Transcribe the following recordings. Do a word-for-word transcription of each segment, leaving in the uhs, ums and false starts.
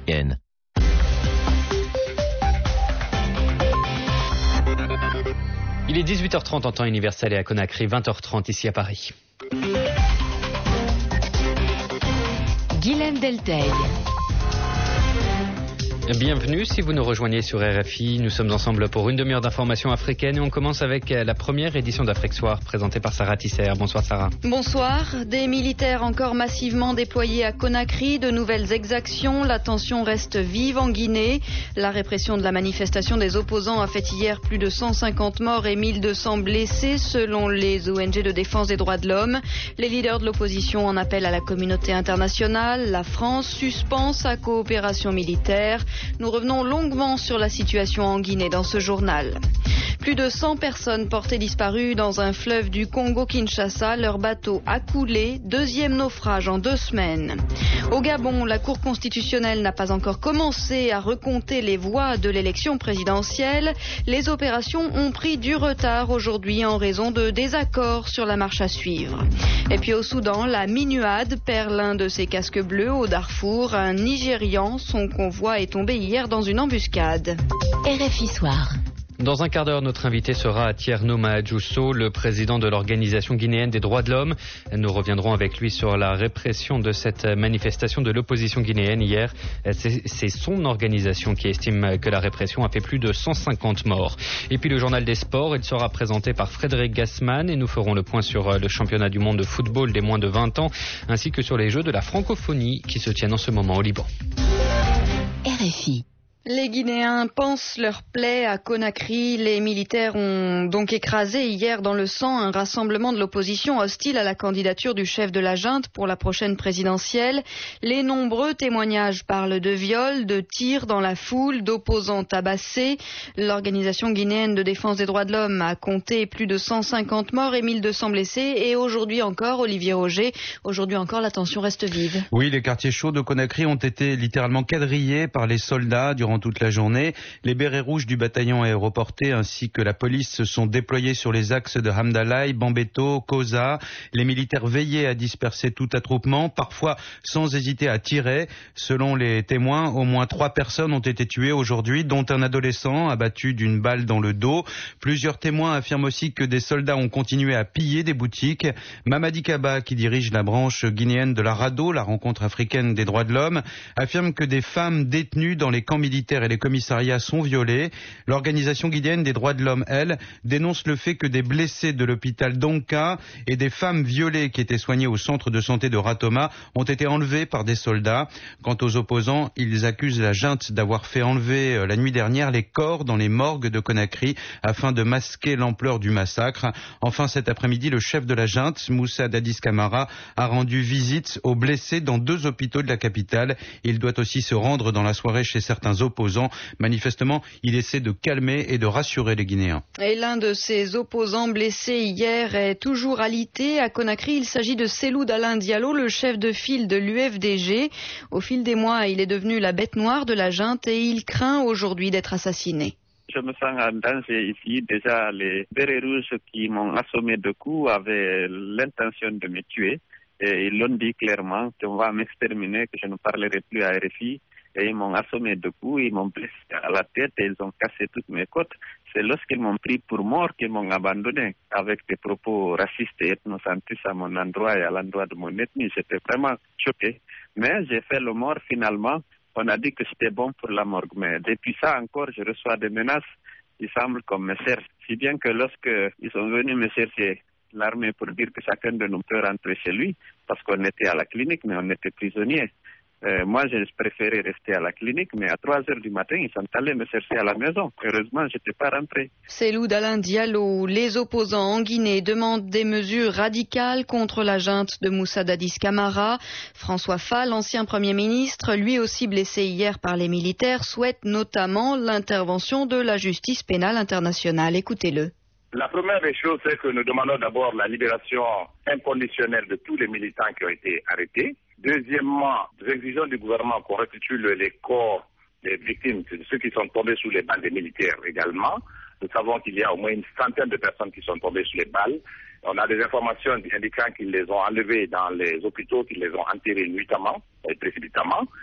N. Il est dix-huit heures trente en temps universel et à Conakry, vingt heures trente ici à Paris. Guilhem Delteil. Bienvenue si vous nous rejoignez sur R F I. Nous sommes ensemble pour une demi-heure d'informations africaines et on commence avec la première édition d'Afrique Soir présentée par Sarah Tisser. Bonsoir Sarah. Bonsoir. Des militaires encore massivement déployés à Conakry, de nouvelles exactions. La tension reste vive en Guinée. La répression de la manifestation des opposants a fait hier plus de cent cinquante morts et mille deux cents blessés selon les O N G de défense des droits de l'homme. Les leaders de l'opposition en appellent à la communauté internationale. La France suspend sa coopération militaire. Nous revenons longuement sur la situation en Guinée dans ce journal. Plus de cent personnes portées disparues dans un fleuve du Congo-Kinshasa. Leur bateau a coulé. Deuxième naufrage en deux semaines. Au Gabon, la Cour constitutionnelle n'a pas encore commencé à recompter les voix de l'élection présidentielle. Les opérations ont pris du retard aujourd'hui en raison de désaccords sur la marche à suivre. Et puis au Soudan, la MINUAD perd l'un de ses casques bleus au Darfour. Un Nigérian, son convoi est tombé hier dans une embuscade. R F I Soir. Dans un quart d'heure, notre invité sera Thierno Mahadjousso, le président de l'Organisation guinéenne des droits de l'homme. Nous reviendrons avec lui sur la répression de cette manifestation de l'opposition guinéenne hier. C'est, c'est son organisation qui estime que la répression a fait plus de cent cinquante morts. Et puis le journal des sports, il sera présenté par Frédéric Gassman et nous ferons le point sur le championnat du monde de football des moins de vingt ans ainsi que sur les Jeux de la francophonie qui se tiennent en ce moment au Liban. R F I. Les Guinéens pansent leurs plaies à Conakry. Les militaires ont donc écrasé hier dans le sang un rassemblement de l'opposition hostile à la candidature du chef de la junte pour la prochaine présidentielle. Les nombreux témoignages parlent de viols, de tirs dans la foule, d'opposants tabassés. L'Organisation guinéenne de défense des droits de l'homme a compté plus de cent cinquante morts et mille deux cents blessés. Et aujourd'hui encore, Olivier Roger, aujourd'hui encore la tension reste vive. Oui, les quartiers chauds de Conakry ont été littéralement quadrillés par les soldats durant toute la journée. Les bérets rouges du bataillon aéroporté ainsi que la police se sont déployés sur les axes de Hamdalaï, Bambeto, Koza. Les militaires veillaient à disperser tout attroupement, parfois sans hésiter à tirer. Selon les témoins, au moins trois personnes ont été tuées aujourd'hui, dont un adolescent abattu d'une balle dans le dos. Plusieurs témoins affirment aussi que des soldats ont continué à piller des boutiques. Mamadi Kaba, qui dirige la branche guinéenne de la RADO, la rencontre africaine des droits de l'homme, affirme que des femmes détenues dans les camps militaires et les commissariats sont violés. L'Organisation guinéenne des droits de l'homme, elle, dénonce le fait que des blessés de l'hôpital Donka et des femmes violées qui étaient soignées au centre de santé de Ratoma ont été enlevées par des soldats. Quant aux opposants, ils accusent la junte d'avoir fait enlever euh, la nuit dernière les corps dans les morgues de Conakry afin de masquer l'ampleur du massacre. Enfin, cet après-midi, le chef de la junte, Moussa Dadis Camara, a rendu visite aux blessés dans deux hôpitaux de la capitale. Il doit aussi se rendre dans la soirée chez certains opposants. Manifestement, il essaie de calmer et de rassurer les Guinéens. Et l'un de ces opposants blessés hier est toujours alité. À Conakry, il s'agit de Cellou Dalein Diallo, le chef de file de l'U F D G. Au fil des mois, il est devenu la bête noire de la junte et il craint aujourd'hui d'être assassiné. Je me sens en danger ici. Déjà, les bérets rouges qui m'ont assommé de coups avaient l'intention de me tuer. Et ils l'ont dit clairement qu'on va m'exterminer, que je ne parlerai plus à R F I. Et ils m'ont assommé de coups, ils m'ont blessé à la tête et ils ont cassé toutes mes côtes. C'est lorsqu'ils m'ont pris pour mort qu'ils m'ont abandonné avec des propos racistes et ethnocentristes à mon endroit et à l'endroit de mon ethnie. J'étais vraiment choqué. Mais j'ai fait le mort finalement. On a dit que c'était bon pour la morgue. Mais depuis ça encore, je reçois des menaces. Ils semblent comme me cherchent. Si bien que lorsqu'ils sont venus me chercher l'armée pour dire que chacun de nous peut rentrer chez lui, parce qu'on était à la clinique, mais on était prisonniers. Euh, moi, j'ai préféré rester à la clinique, mais à trois heures du matin, ils sont allés me chercher à la maison. Heureusement, je n'étais pas rentré. Cellou Dalein Diallo. Les opposants en Guinée demandent des mesures radicales contre la junte de Moussa Dadis Camara. François Fall, ancien Premier ministre, lui aussi blessé hier par les militaires, souhaite notamment l'intervention de la justice pénale internationale. Écoutez-le. La première des choses, c'est que nous demandons d'abord la libération inconditionnelle de tous les militants qui ont été arrêtés. Deuxièmement, nous exigeons du gouvernement qu'on restitue les corps des victimes, ceux qui sont tombés sous les balles des militaires également. Nous savons qu'il y a au moins une centaine de personnes qui sont tombées sous les balles. On a des informations indiquant qu'ils les ont enlevés dans les hôpitaux, qu'ils les ont enterrés nuitamment et précipitamment.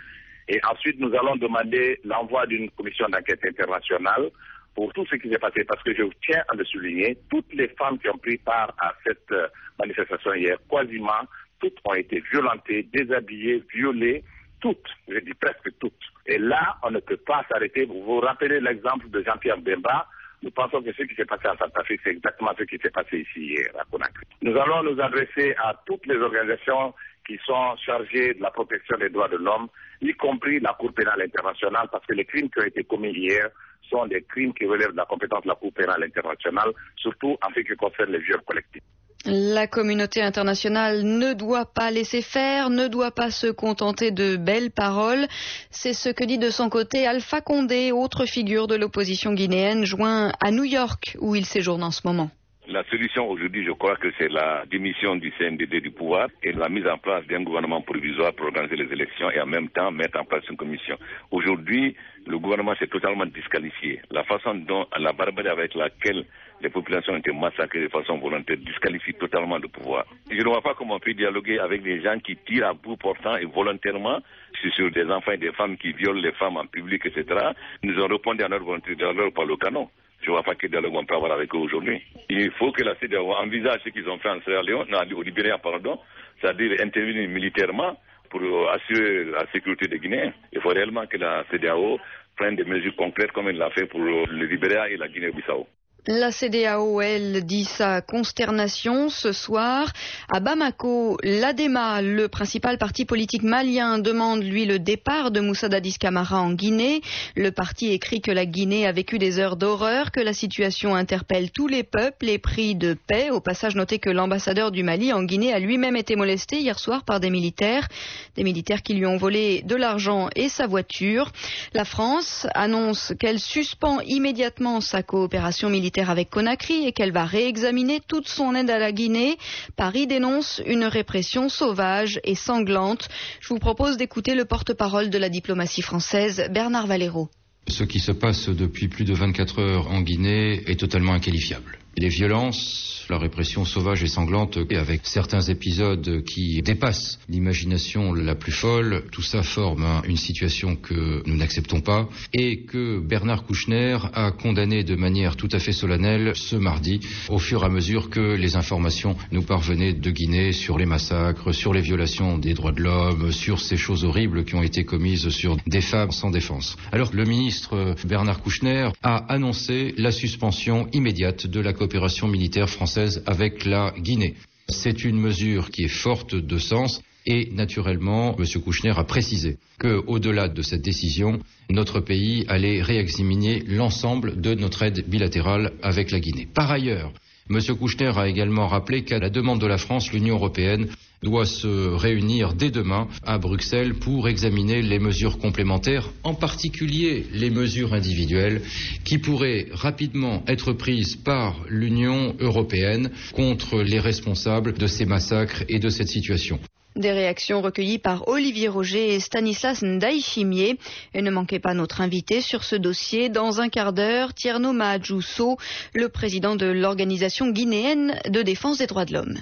Et ensuite, nous allons demander l'envoi d'une commission d'enquête internationale pour tout ce qui s'est passé. Parce que je tiens à le souligner, toutes les femmes qui ont pris part à cette manifestation hier, quasiment toutes ont été violentées, déshabillées, violées, toutes, je dis presque toutes. Et là, on ne peut pas s'arrêter. Vous vous rappelez l'exemple de Jean-Pierre Bemba. Nous pensons que ce qui s'est passé en Centrafrique, c'est exactement ce qui s'est passé ici hier à Conakry. Nous allons nous adresser à toutes les organisations qui sont chargées de la protection des droits de l'homme, y compris la Cour pénale internationale, parce que les crimes qui ont été commis hier sont des crimes qui relèvent de la compétence de la Cour pénale internationale, surtout en ce qui concerne les viols collectifs. La communauté internationale ne doit pas laisser faire, ne doit pas se contenter de belles paroles. C'est ce que dit de son côté Alpha Condé, autre figure de l'opposition guinéenne, joint à New York, où il séjourne en ce moment. La solution aujourd'hui, je crois que c'est la démission du C N D D du pouvoir et la mise en place d'un gouvernement provisoire pour organiser les élections et en même temps mettre en place une commission. Aujourd'hui, le gouvernement s'est totalement disqualifié. La façon dont la barbarie avec laquelle les populations ont été massacrées de façon volontaire disqualifie totalement le pouvoir. Je ne vois pas comment on peut dialoguer avec des gens qui tirent à bout portant et volontairement sur des enfants et des femmes qui violent les femmes en public, et cetera. Ils nous ont répondu à notre volonté de leur par le canon. Je ne vois pas quel dialogue on peut avoir avec eux aujourd'hui. Il faut que la C E D A O envisage ce qu'ils ont fait en Sierra Leone, non, au Libéria, pardon, c'est-à-dire intervenir militairement pour assurer la sécurité des Guinéens. Il faut réellement que la C E D A O prenne des mesures concrètes comme elle l'a fait pour le Libéria et la Guinée-Bissau. La C E D A O, elle, dit sa consternation ce soir. À Bamako, l'A D E M A, le principal parti politique malien, demande, lui, le départ de Moussa Dadis Camara en Guinée. Le parti écrit que la Guinée a vécu des heures d'horreur, que la situation interpelle tous les peuples et prie de paix. Au passage, notez que l'ambassadeur du Mali en Guinée a lui-même été molesté hier soir par des militaires. Des militaires qui lui ont volé de l'argent et sa voiture. La France annonce qu'elle suspend immédiatement sa coopération militaire avec Conakry et qu'elle va réexaminer toute son aide à la Guinée. Paris dénonce une répression sauvage et sanglante. Je vous propose d'écouter le porte-parole de la diplomatie française, Bernard Valero. Ce qui se passe depuis plus de vingt-quatre heures en Guinée est totalement inqualifiable. Les violences, la répression sauvage et sanglante, et avec certains épisodes qui dépassent l'imagination la plus folle, tout ça forme une situation que nous n'acceptons pas et que Bernard Kouchner a condamné de manière tout à fait solennelle ce mardi, au fur et à mesure que les informations nous parvenaient de Guinée sur les massacres, sur les violations des droits de l'homme, sur ces choses horribles qui ont été commises sur des femmes sans défense. Alors le ministre Bernard Kouchner a annoncé la suspension immédiate de la coopération militaire française avec la Guinée. C'est une mesure qui est forte de sens et naturellement, M. Kouchner a précisé qu'au-delà de cette décision, notre pays allait réexaminer l'ensemble de notre aide bilatérale avec la Guinée. Par ailleurs, M. Kouchner a également rappelé qu'à la demande de la France, l'Union européenne doit se réunir dès demain à Bruxelles pour examiner les mesures complémentaires, en particulier les mesures individuelles qui pourraient rapidement être prises par l'Union européenne contre les responsables de ces massacres et de cette situation. Des réactions recueillies par Olivier Roger et Stanislas Ndaïchimier. Et ne manquez pas notre invité sur ce dossier. Dans un quart d'heure, Tierno Mahadjousso, le président de l'Organisation guinéenne de défense des droits de l'homme.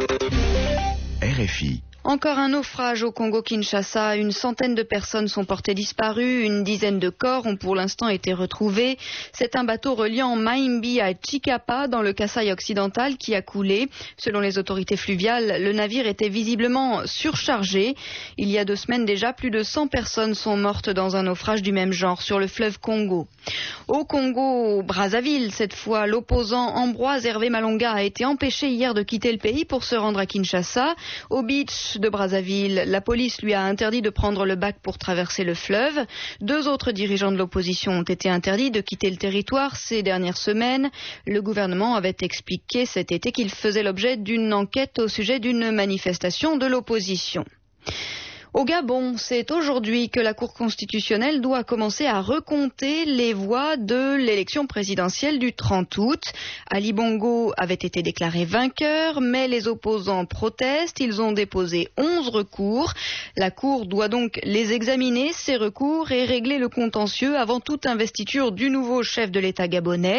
R F I. Encore un naufrage au Congo-Kinshasa. Une centaine de personnes sont portées disparues. Une dizaine de corps ont pour l'instant été retrouvés. C'est un bateau reliant Maimbi à Chikapa dans le Kasaï occidental qui a coulé. Selon les autorités fluviales, le navire était visiblement surchargé. Il y a deux semaines déjà, plus de cent personnes sont mortes dans un naufrage du même genre sur le fleuve Congo. Au Congo-Brazzaville, cette fois, l'opposant Ambroise Hervé Malonga a été empêché hier de quitter le pays pour se rendre à Kinshasa. Au beach de Brazzaville, la police lui a interdit de prendre le bac pour traverser le fleuve. Deux autres dirigeants de l'opposition ont été interdits de quitter le territoire ces dernières semaines. Le gouvernement avait expliqué cet été qu'il faisait l'objet d'une enquête au sujet d'une manifestation de l'opposition. Au Gabon, c'est aujourd'hui que la Cour constitutionnelle doit commencer à recompter les voix de l'élection présidentielle du trente août. Ali Bongo avait été déclaré vainqueur, mais les opposants protestent. Ils ont déposé onze recours. La Cour doit donc les examiner, ces recours, et régler le contentieux avant toute investiture du nouveau chef de l'État gabonais.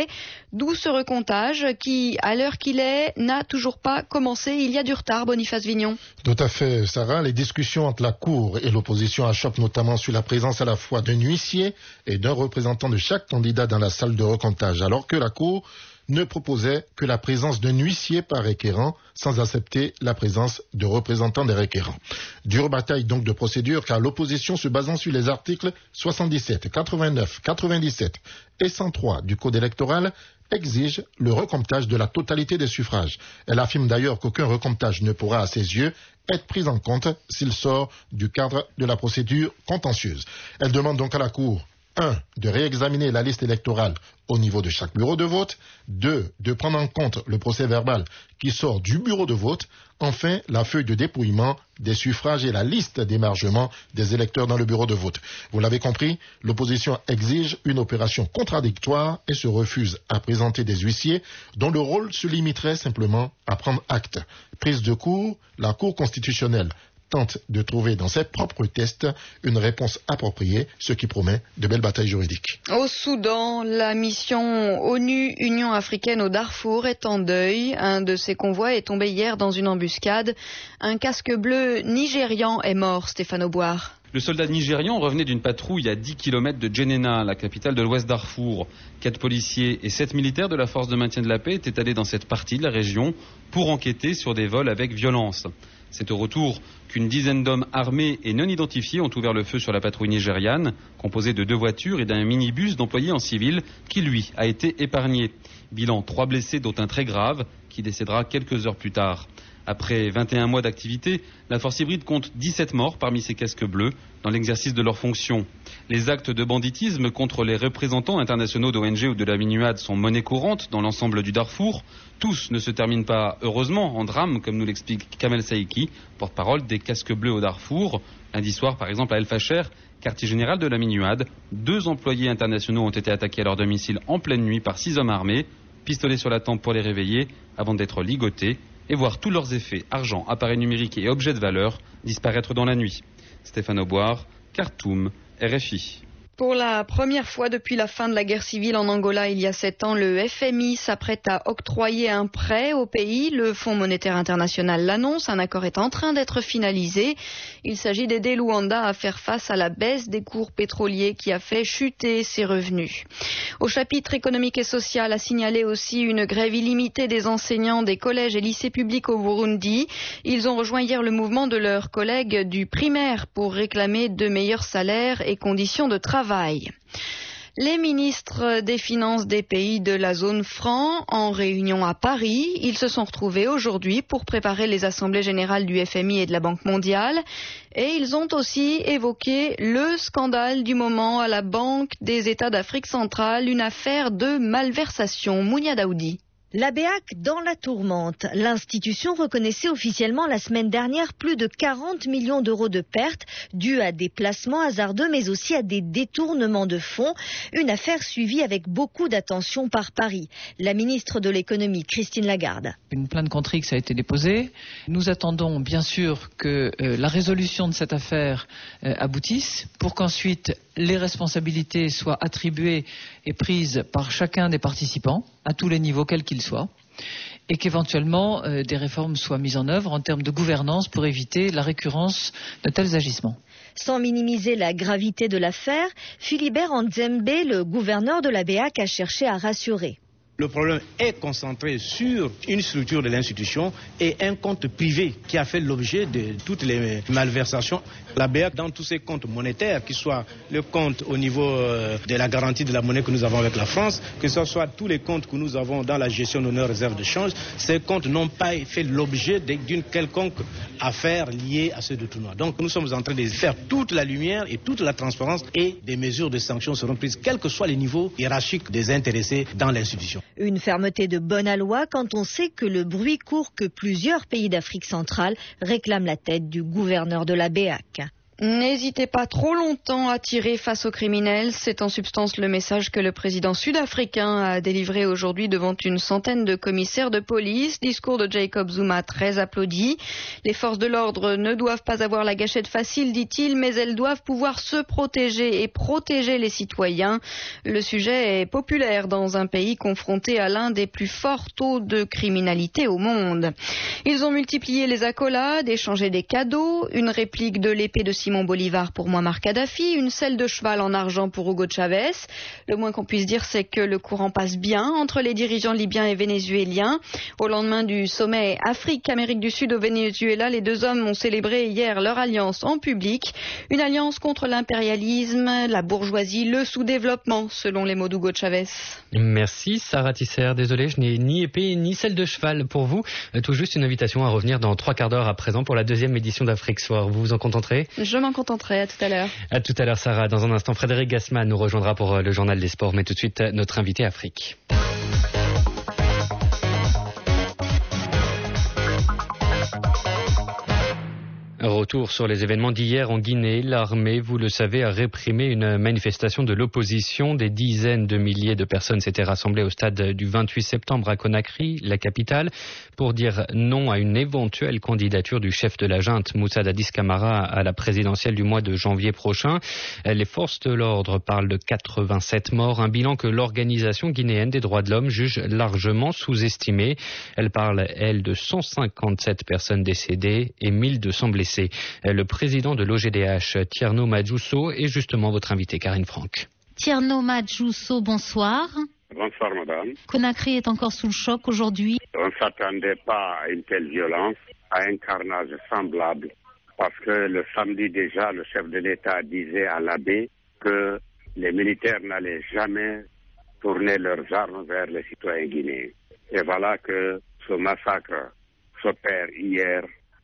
D'où ce recomptage qui, à l'heure qu'il est, n'a toujours pas commencé. Il y a du retard, Boniface Vignon. Tout à fait, Sarah. Les discussions entre la Cour et l'opposition achoppent notamment sur la présence à la fois d'un huissier et d'un représentant de chaque candidat dans la salle de recomptage, alors que la Cour ne proposait que la présence d'un huissier par requérant, sans accepter la présence de représentants des requérants. Dure bataille donc de procédure, car l'opposition, se basant sur les articles soixante-dix-sept, quatre-vingt-neuf, quatre-vingt-dix-sept et cent trois du Code électoral, exige le recomptage de la totalité des suffrages. Elle affirme d'ailleurs qu'aucun recomptage ne pourra, à ses yeux, être pris en compte s'il sort du cadre de la procédure contentieuse. Elle demande donc à la Cour un. De réexaminer la liste électorale au niveau de chaque bureau de vote. deux. De prendre en compte le procès-verbal qui sort du bureau de vote. Enfin, la feuille de dépouillement des suffrages et la liste d'émargement des électeurs dans le bureau de vote. Vous l'avez compris, l'opposition exige une opération contradictoire et se refuse à présenter des huissiers dont le rôle se limiterait simplement à prendre acte. Prise de court, la Cour constitutionnelle tente de trouver dans ses propres tests une réponse appropriée, ce qui promet de belles batailles juridiques. Au Soudan, la mission ONU-Union africaine au Darfour est en deuil. Un de ses convois est tombé hier dans une embuscade. Un casque bleu nigérian est mort, Stéphane Auboire. Le soldat nigérian revenait d'une patrouille à dix kilomètres de Djenena, la capitale de l'Ouest Darfour. Quatre policiers et sept militaires de la force de maintien de la paix étaient allés dans cette partie de la région pour enquêter sur des vols avec violence. C'est au retour qu'une dizaine d'hommes armés et non identifiés ont ouvert le feu sur la patrouille nigériane, composée de deux voitures et d'un minibus d'employés en civil, qui lui a été épargné. Bilan, trois blessés dont un très grave, qui décédera quelques heures plus tard. Après vingt et un mois d'activité, la force hybride compte dix-sept morts parmi ces casques bleus dans l'exercice de leurs fonctions. Les actes de banditisme contre les représentants internationaux d'O N G ou de la MINUAD sont monnaie courante dans l'ensemble du Darfour. Tous ne se terminent pas, heureusement, en drame, comme nous l'explique Kamel Saïki, porte-parole des casques bleus au Darfour. Lundi soir, par exemple, à El Facher, quartier général de la MINUAD, deux employés internationaux ont été attaqués à leur domicile en pleine nuit par six hommes armés, pistolets sur la tempe pour les réveiller avant d'être ligotés et voir tous leurs effets, argent, appareils numériques et objets de valeur, disparaître dans la nuit. Stéphane Auboire, Khartoum, R F I. Pour la première fois depuis la fin de la guerre civile en Angola il y a sept ans, le F M I s'apprête à octroyer un prêt au pays. Le Fonds monétaire international l'annonce. Un accord est en train d'être finalisé. Il s'agit d'aider Luanda à faire face à la baisse des cours pétroliers qui a fait chuter ses revenus. Au chapitre économique et social, a signalé aussi une grève illimitée des enseignants des collèges et lycées publics au Burundi. Ils ont rejoint hier le mouvement de leurs collègues du primaire pour réclamer de meilleurs salaires et conditions de travail. Les ministres des Finances des pays de la zone franc en réunion à Paris. Ils se sont retrouvés aujourd'hui pour préparer les assemblées générales du F M I et de la Banque mondiale. Et ils ont aussi évoqué le scandale du moment à la Banque des États d'Afrique centrale, une affaire de malversation. Mounia Daoudi. La B A C dans la tourmente. L'institution reconnaissait officiellement la semaine dernière plus de quarante millions d'euros de pertes dues à des placements hasardeux mais aussi à des détournements de fonds. Une affaire suivie avec beaucoup d'attention par Paris. La ministre de l'économie, Christine Lagarde. Une plainte contre X a été déposée. Nous attendons bien sûr que euh, la résolution de cette affaire euh, aboutisse pour qu'ensuite les responsabilités soient attribuées et prises par chacun des participants à tous les niveaux, quels qu'ils soient, et qu'éventuellement euh, des réformes soient mises en œuvre en termes de gouvernance pour éviter la récurrence de tels agissements. Sans minimiser la gravité de l'affaire, Philibert Nzembe, le gouverneur de la B A C, a cherché à rassurer. Le problème est concentré sur une structure de l'institution et un compte privé qui a fait l'objet de toutes les malversations. La B A C, dans tous ses comptes monétaires, qu'il soit le compte au niveau de la garantie de la monnaie que nous avons avec la France, que ce soit tous les comptes que nous avons dans la gestion de nos réserves de change, ces comptes n'ont pas fait l'objet d'une quelconque affaire liée à ce détournement. Donc nous sommes en train de faire toute la lumière et toute la transparence et des mesures de sanctions seront prises, quels que soient les niveaux hiérarchiques des intéressés dans l'institution. Une fermeté de bonne aloi quand on sait que le bruit court que plusieurs pays d'Afrique centrale réclament la tête du gouverneur de la B A C. N'hésitez pas trop longtemps à tirer face aux criminels. C'est en substance le message que le président sud-africain a délivré aujourd'hui devant une centaine de commissaires de police. Discours de Jacob Zuma très applaudi. Les forces de l'ordre ne doivent pas avoir la gâchette facile, dit-il, mais elles doivent pouvoir se protéger et protéger les citoyens. Le sujet est populaire dans un pays confronté à l'un des plus forts taux de criminalité au monde. Ils ont multiplié les accolades, échangé des cadeaux, une réplique de l'épée de Simon Bolivar pour Muammar Kadhafi, une selle de cheval en argent pour Hugo Chavez. Le moins qu'on puisse dire, c'est que le courant passe bien entre les dirigeants libyens et vénézuéliens. Au lendemain du sommet Afrique-Amérique du Sud au Venezuela, les deux hommes ont célébré hier leur alliance en public. Une alliance contre l'impérialisme, la bourgeoisie, le sous-développement, selon les mots d'Hugo Chavez. Merci Sarah Tisser. Désolé, je n'ai ni épée ni selle de cheval pour vous. Tout juste une invitation à revenir dans trois quarts d'heure à présent pour la deuxième édition d'Afrique Soir. Vous vous en contenterez ? Je m'en contenterai. À tout à l'heure. À tout à l'heure, Sarah. Dans un instant, Frédéric Gassman nous rejoindra pour le journal des sports. Mais tout de suite, notre invité Afrique. Retour sur les événements d'hier en Guinée. L'armée, vous le savez, a réprimé une manifestation de l'opposition. Des dizaines de milliers de personnes s'étaient rassemblées au stade du vingt-huit septembre à Conakry, la capitale, pour dire non à une éventuelle candidature du chef de la junte, Moussa Dadis Camara, à la présidentielle du mois de janvier prochain. Les forces de l'ordre parlent de quatre-vingt-sept morts, un bilan que l'Organisation guinéenne des droits de l'homme juge largement sous-estimé. Elle parle, elle, de cent cinquante-sept personnes décédées et mille deux cents blessés. Le président de l'O G D H, Thierno Madjusso, est justement votre invité, Karine Franck. Thierno Madjusso, bonsoir. Bonsoir, madame. Conakry est encore sous le choc aujourd'hui. On ne s'attendait pas à une telle violence, à un carnage semblable, parce que le samedi déjà, le chef de l'État disait à l'abbé que les militaires n'allaient jamais tourner leurs armes vers les citoyens guinéens. Et voilà que ce massacre s'opère hier.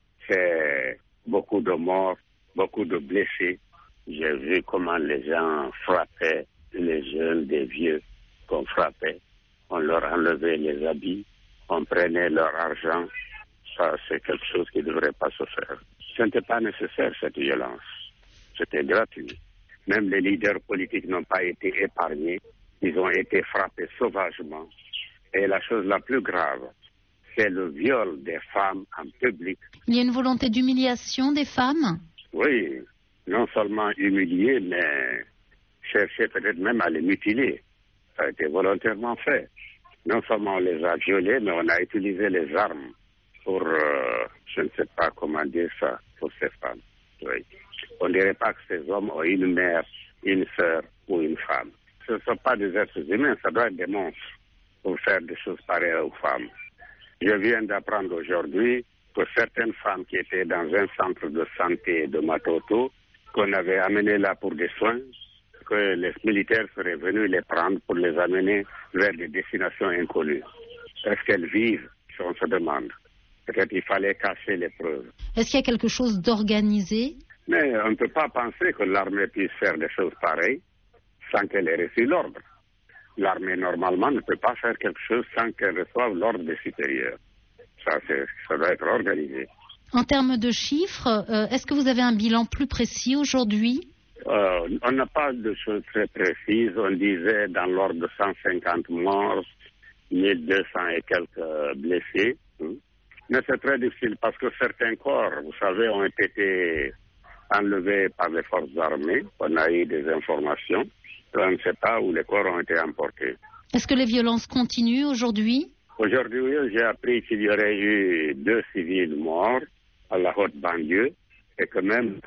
C'est beaucoup de morts, beaucoup de blessés. J'ai vu comment les gens frappaient, les jeunes, des vieux qu'on frappait. On leur enlevait les habits, on prenait leur argent. Ça, c'est quelque chose qui ne devrait pas se faire. Ce n'était pas nécessaire, cette violence. C'était gratuit. Même les leaders politiques n'ont pas été épargnés. Ils ont été frappés sauvagement. Et la chose la plus grave, c'est le viol des femmes en public. Il y a une volonté d'humiliation des femmes ? Oui, non seulement humilier, mais chercher peut-être même à les mutiler. Ça a été volontairement fait. Non seulement on les a violés, mais on a utilisé les armes pour, euh, je ne sais pas comment dire ça, pour ces femmes. Oui. On ne dirait pas que ces hommes ont une mère, une sœur ou une femme. Ce ne sont pas des êtres humains, ça doit être des monstres pour faire des choses pareilles aux femmes. Je viens d'apprendre aujourd'hui que certaines femmes qui étaient dans un centre de santé de Matoto, qu'on avait amenées là pour des soins, que les militaires seraient venus les prendre pour les amener vers des destinations inconnues. Est-ce qu'elles vivent? On se demande. Peut-être qu'il fallait cacher les preuves. Est-ce qu'il y a quelque chose d'organisé? Mais on ne peut pas penser que l'armée puisse faire des choses pareilles sans qu'elle ait reçu l'ordre. L'armée, normalement, ne peut pas faire quelque chose sans qu'elle reçoive l'ordre des supérieurs. Ça, c'est, ça doit être organisé. En termes de chiffres, euh, est-ce que vous avez un bilan plus précis aujourd'hui? euh, On n'a pas de choses très précises. On disait dans l'ordre de cent cinquante morts, mille deux cents et quelques blessés. Mais c'est très difficile parce que certains corps, vous savez, ont été enlevés par les forces armées. On a eu des informations. On ne sait pas où les corps ont été emportés. Est-ce que les violences continuent aujourd'hui? Aujourd'hui, j'ai appris qu'il y aurait eu deux civils morts à la haute banlieue et que même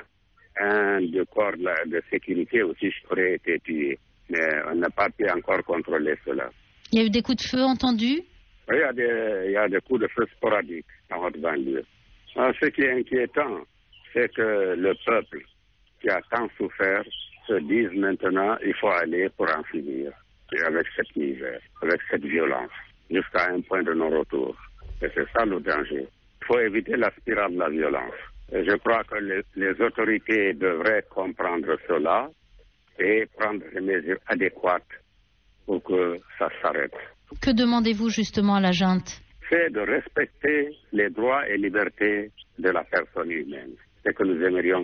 un des corps de sécurité aussi aurait été tué. Mais on n'a pas pu encore contrôler cela. Il y a eu des coups de feu entendus? Oui, il y a des, il y a des coups de feu sporadiques en haute banlieue. Alors, ce qui est inquiétant, c'est que le peuple qui a tant souffert se dise maintenant il faut aller pour en finir avec cette misère, avec cette violence, jusqu'à un point de non-retour. Et c'est ça le danger. Il faut éviter la spirale de la violence. Et je crois que les, les autorités devraient comprendre cela et prendre des mesures adéquates pour que ça s'arrête. Que demandez-vous justement à la junte? C'est de respecter les droits et libertés de la personne humaine. C'est que nous aimerions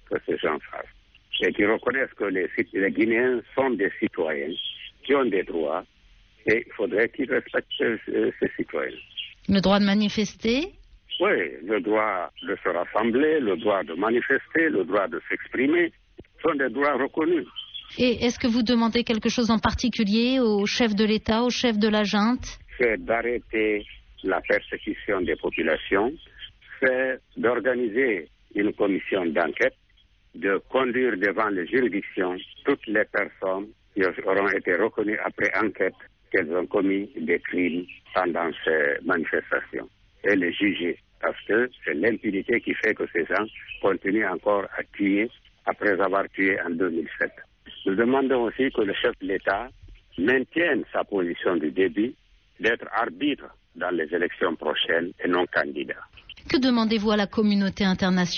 que ces gens fassent. Et qui reconnaissent que les, les Guinéens sont des citoyens qui ont des droits et il faudrait qu'ils respectent ces, ces citoyens. Le droit de manifester ? Oui, le droit de se rassembler, le droit de manifester, le droit de s'exprimer sont des droits reconnus. Et est-ce que vous demandez quelque chose en particulier au chef de l'État, au chef de la junte ? C'est d'arrêter la persécution des populations, c'est d'organiser une commission d'enquête, de conduire devant les juridictions toutes les personnes qui auront été reconnues après enquête qu'elles ont commis des crimes pendant ces manifestations et les juger. Parce que c'est l'impunité qui fait que ces gens continuent encore à tuer après avoir tué en deux mille sept. Nous demandons aussi que le chef de l'État maintienne sa position du début d'être arbitre dans les élections prochaines et non candidat. Que demandez-vous à la communauté internationale ?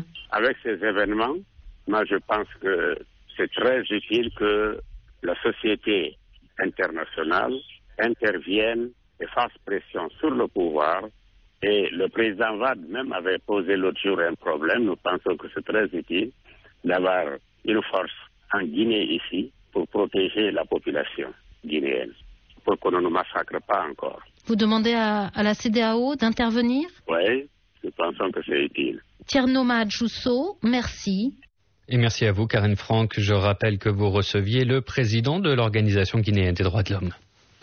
Avec ces événements, moi je pense que c'est très utile que la société internationale intervienne et fasse pression sur le pouvoir. Et le président Wade même avait posé l'autre jour un problème. Nous pensons que c'est très utile d'avoir une force en Guinée ici pour protéger la population guinéenne, pour qu'on ne nous massacre pas encore. Vous demandez à, à la C E D E A O d'intervenir ? Oui, nous pensons que c'est utile. Tierno Madjousso, merci. Et merci à vous, Karen Franck. Je rappelle que vous receviez le président de l'Organisation guinéenne des droits de l'homme.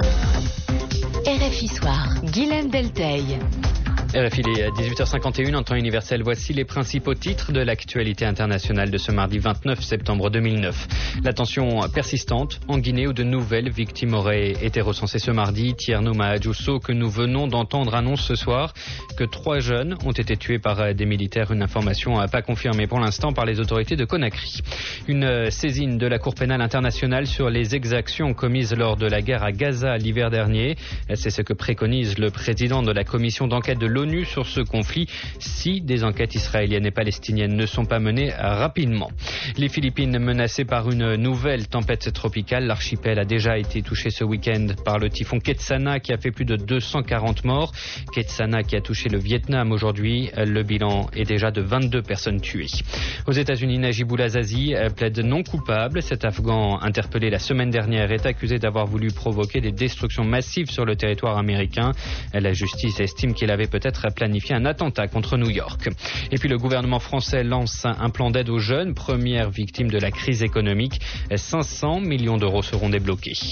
R F I Soir, Guylaine Delteil. R F I, il est dix-huit heures cinquante et une en temps universel. Voici les principaux titres de l'actualité internationale de ce mardi vingt-neuf septembre deux mille neuf. La tension persistante en Guinée où de nouvelles victimes auraient été recensées ce mardi. Tierno Madjousso, que nous venons d'entendre, annonce ce soir que trois jeunes ont été tués par des militaires. Une information pas confirmée pour l'instant par les autorités de Conakry. Une saisine de la Cour pénale internationale sur les exactions commises lors de la guerre à Gaza l'hiver dernier. C'est ce que préconise le président de la commission d'enquête de l'ONU sur ce conflit si des enquêtes israéliennes et palestiniennes ne sont pas menées rapidement. Les Philippines menacées par une nouvelle tempête tropicale. L'archipel a déjà été touché ce week-end par le typhon Ketsana qui a fait plus de deux cent quarante morts. Ketsana qui a touché le Vietnam aujourd'hui. Le bilan est déjà de vingt-deux personnes tuées. Aux États-Unis, Najib Boulazazi plaide non coupable. Cet Afghan interpellé la semaine dernière est accusé d'avoir voulu provoquer des destructions massives sur le territoire américain. La justice estime qu'il avait peut-être planifié un attentat contre New York. Et puis le gouvernement français lance un plan d'aide aux jeunes, premières victimes de la crise économique. cinq cents millions d'euros seront débloqués.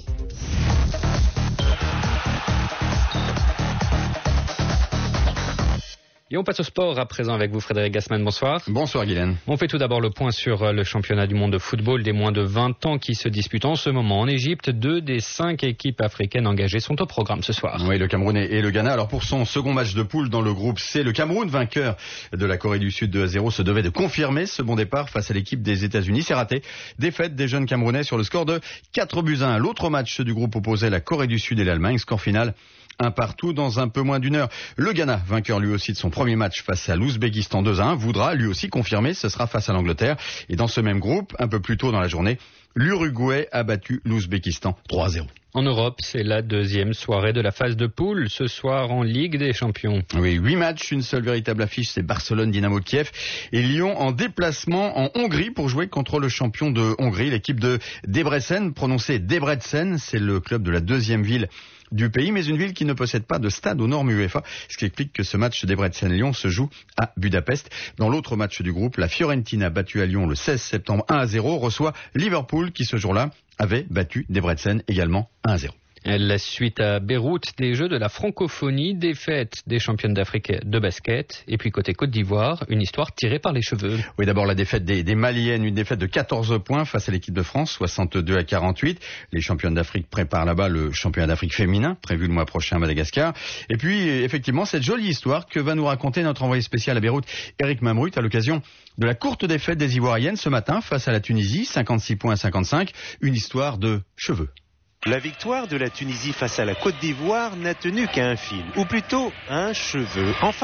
Et on passe au sport à présent avec vous, Frédéric Gassman. Bonsoir. Bonsoir, Guylaine. On fait tout d'abord le point sur le championnat du monde de football des moins de vingt ans qui se disputent en ce moment en Égypte. Deux des cinq équipes africaines engagées sont au programme ce soir. Oui, le Cameroun et le Ghana. Alors pour son second match de poule dans le groupe C, le Cameroun, vainqueur de la Corée du Sud deux à zéro, se devait de confirmer ce bon départ face à l'équipe des États-Unis. C'est raté. Défaite des jeunes Camerounais sur le score de quatre buts à un. L'autre match du groupe opposait la Corée du Sud et l'Allemagne. Score final un partout dans un peu moins d'une heure. Le Ghana, vainqueur lui aussi de son premier match face à l'Ouzbékistan deux à un, voudra lui aussi confirmer, ce sera face à l'Angleterre. Et dans ce même groupe, un peu plus tôt dans la journée, l'Uruguay a battu l'Ouzbékistan trois à zéro. En Europe, c'est la deuxième soirée de la phase de poule ce soir en Ligue des Champions. Oui, huit matchs, une seule véritable affiche, c'est Barcelone-Dynamo de Kiev et Lyon en déplacement en Hongrie pour jouer contre le champion de Hongrie, l'équipe de Debrecen, prononcée Debrecen, c'est le club de la deuxième ville du pays, mais une ville qui ne possède pas de stade aux normes UEFA, ce qui explique que ce match Debrecen-Lyon se joue à Budapest. Dans l'autre match du groupe, la Fiorentina, battue à Lyon le seize septembre un à zéro, reçoit Liverpool qui ce jour-là avait battu Debrecen également un à zéro. La suite à Beyrouth des Jeux de la francophonie, défaite des championnes d'Afrique de basket. Et puis côté Côte d'Ivoire, une histoire tirée par les cheveux. Oui, d'abord la défaite des, des Maliennes, une défaite de quatorze points face à l'équipe de France, soixante-deux à quarante-huit. Les championnes d'Afrique préparent là-bas le championnat d'Afrique féminin, prévu le mois prochain à Madagascar. Et puis effectivement, cette jolie histoire que va nous raconter notre envoyé spécial à Beyrouth, Eric Mamrout, à l'occasion de la courte défaite des Ivoiriennes ce matin face à la Tunisie, cinquante-six points à cinquante-cinq. Une histoire de cheveux. La victoire de la Tunisie face à la Côte d'Ivoire n'a tenu qu'à un fil, ou plutôt un cheveu. Enfin,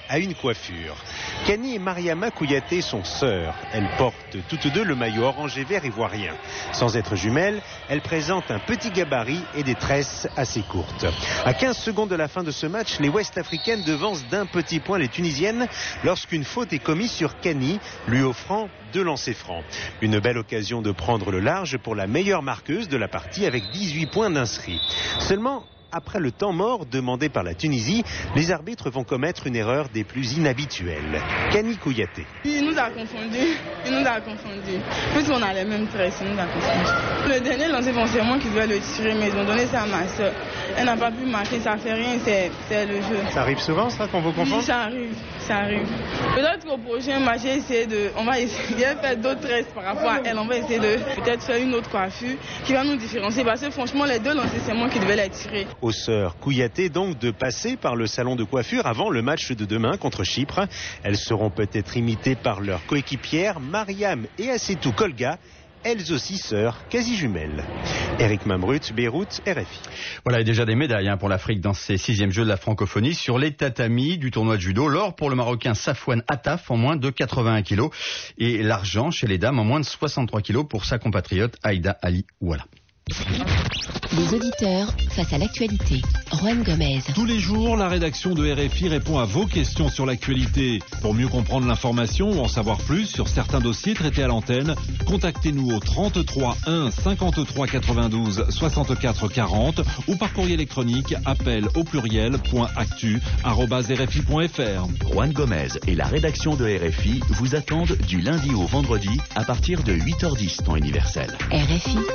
à une coiffure. Kani et Mariama Kouyaté sont sœurs. Elles portent toutes deux le maillot orange et vert ivoirien. Sans être jumelles, elles présentent un petit gabarit et des tresses assez courtes. À quinze secondes de la fin de ce match, les Ouest-Africaines devancent d'un petit point les Tunisiennes lorsqu'une faute est commise sur Kani, lui offrant deux lancers francs. Une belle occasion de prendre le large pour la meilleure marqueuse de la partie avec dix-huit points d'inscrits. Seulement, après le temps mort demandé par la Tunisie, les arbitres vont commettre une erreur des plus inhabituelles. Kani Kouyaté. Il nous a confondus. Il nous a confondus. Puisqu'on a les mêmes tresses, il nous a confondus. Le dernier lancé, bon, c'est moi qui devais le tirer, mais ils ont donné ça à ma soeur. Elle n'a pas pu marquer, ça fait rien, c'est, c'est le jeu. Ça arrive souvent, ça, qu'on vous confond? Oui, ça arrive, ça arrive. Peut-être qu'au prochain match, j'ai essayé de, on va essayer de faire d'autres tresses par rapport à elle. On va essayer de peut-être faire une autre coiffure qui va nous différencier. Parce que franchement, les deux lancés, c'est moi qui devais les tirer. Aux sœurs Kouyaté donc de passer par le salon de coiffure avant le match de demain contre Chypre. Elles seront peut-être imitées par leurs coéquipières Mariam et Assetou Kolga, elles aussi sœurs quasi jumelles. Eric Mamrut, Beyrouth, R F I. Voilà, et déjà des médailles hein, pour l'Afrique dans ses sixièmes Jeux de la francophonie sur les tatamis du tournoi de judo. L'or pour le Marocain Safouane Attaf en moins de quatre-vingt-un kilos et l'argent chez les dames en moins de soixante-trois kilos pour sa compatriote Aïda Ali Ouala. Les auditeurs face à l'actualité. Juan Gomez. Tous les jours, la rédaction de R F I répond à vos questions sur l'actualité. Pour mieux comprendre l'information ou en savoir plus sur certains dossiers traités à l'antenne, contactez-nous au trente-trois un cinquante-trois quatre-vingt-douze soixante-quatre quarante ou par courrier électronique appel au pluriel point actu arobase r f i point f r. Juan Gomez et la rédaction de R F I vous attendent du lundi au vendredi à partir de huit heures dix temps universel. R F I.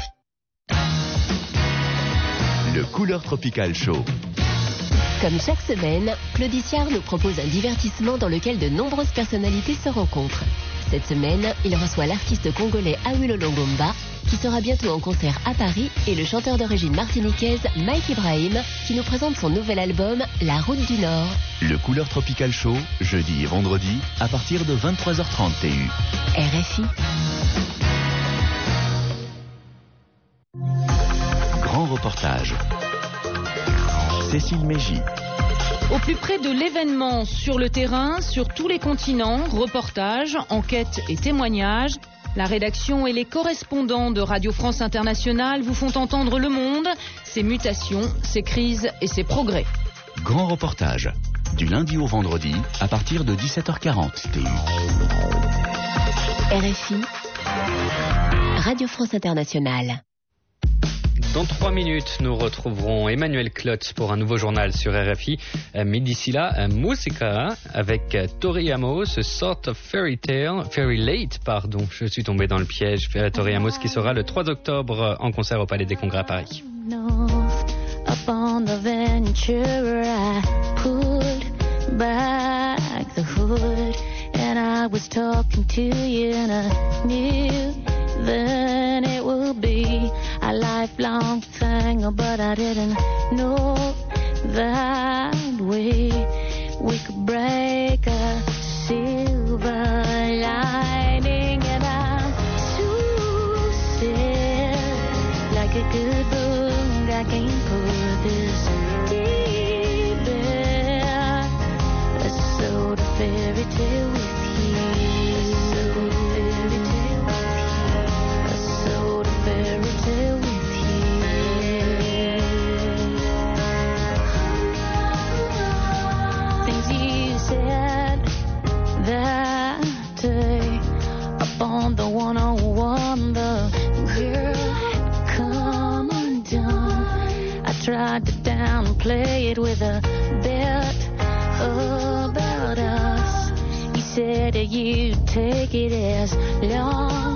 Le Couleur Tropical Show. Comme chaque semaine, Claudie Siard nous propose un divertissement dans lequel de nombreuses personnalités se rencontrent. Cette semaine, il reçoit l'artiste congolais Awilo Longomba, qui sera bientôt en concert à Paris, et le chanteur d'origine martiniquaise Mike Ibrahim, qui nous présente son nouvel album La Route du Nord. Le Couleur Tropical Show, jeudi et vendredi, à partir de vingt-trois heures trente T U. R F I. Grand reportage. Cécile Mégy. Au plus près de l'événement, sur le terrain, sur tous les continents, reportages, enquêtes et témoignages. La rédaction et les correspondants de Radio France Internationale vous font entendre le monde, ses mutations, ses crises et ses progrès. Grand reportage, du lundi au vendredi, à partir de dix-sept heures quarante T U. R F I, Radio France Internationale. Dans trois minutes, nous retrouverons Emmanuel Klotz pour un nouveau journal sur R F I. Mais d'ici là, Musica avec Tori Amos, Sort of Fairy Tale, Fairy Late, pardon, je suis tombé dans le piège. Tori Amos qui sera le trois octobre en concert au Palais des Congrès à Paris. Up on the Ventura, I pulled back the hood, and I was talking to you, and I knew then it would be a lifelong thing, but I didn't know that we we could break a silver lining, and I'm too still like a good book. I can't put this deep in a sort of fairy tale with you. That day, up on the one oh one, the girl had come undone. I tried to downplay it with a bet about us. He said you'd take it as long